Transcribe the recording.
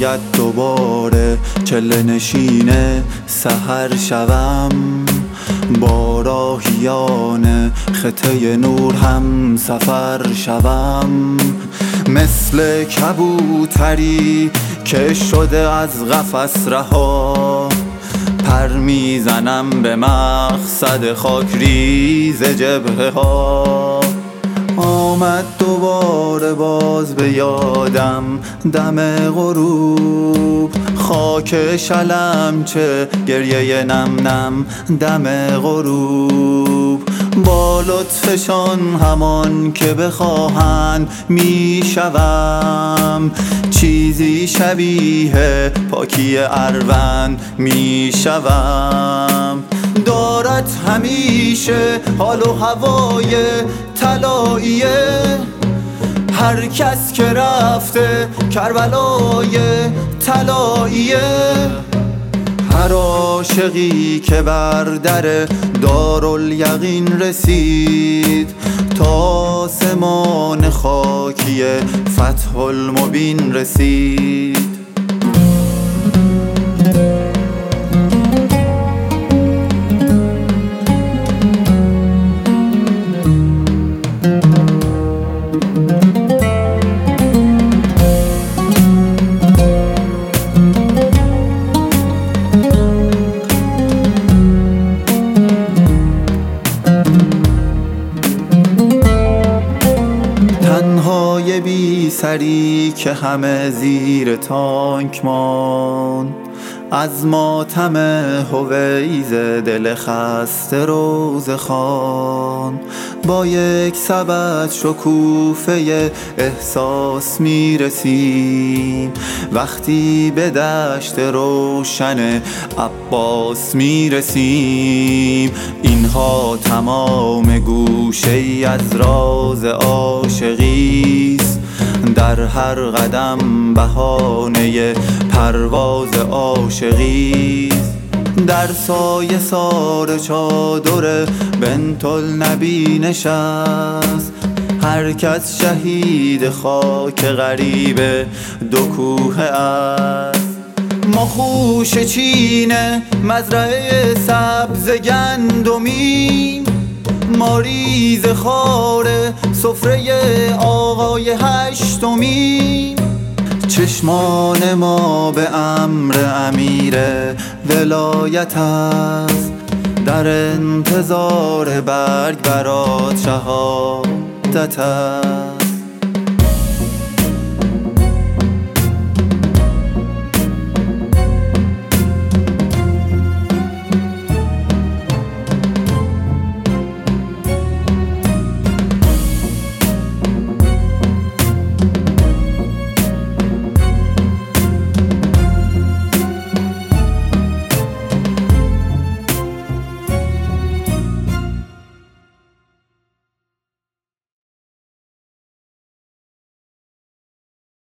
شاید دوباره چله نشین سحر شوم، با راهیان خطه نور هم سفر شوم. مثل کبوتری که شده از قفس رها، پر میزنم به مقصد خاکریز جبهه ها. آمد دوباره باز به یادم دم غروب، خاک شلمچه گریه نم نم دم غروب. با لطفشان همان که بخواهند میشوم، چیزی شبیه پاکی اروند میشوم. دارد همیشه حال و هوای طلاییه، هر کس که رفته کربلای طلاییه. هر عاشقی که بر در دارالیقین رسید، تا آسمان خاکی فتح المبین رسید. تنهای بی سری که همه زیر تانک ماند، از ماتم هویز دل خسته روزخوان. با یک سبد شکوفه احساس میرسیم، وقتی به دشت روشن عباس میرسیم. اینها تمام گوشه ای از راز عاشقیست، در هر قدم بهانه پرواز عاشقیست. در سایه سار چادر بنت النبی نشست، هر کس شهید خاک غریب دو کوه است. ما خوش چین مزرعه سبز گندمیم، ما ریز خار سفره آقای هشتمیم. چشمان ما به امر امیر ولایت است، در انتظار برگ برات شهادت است.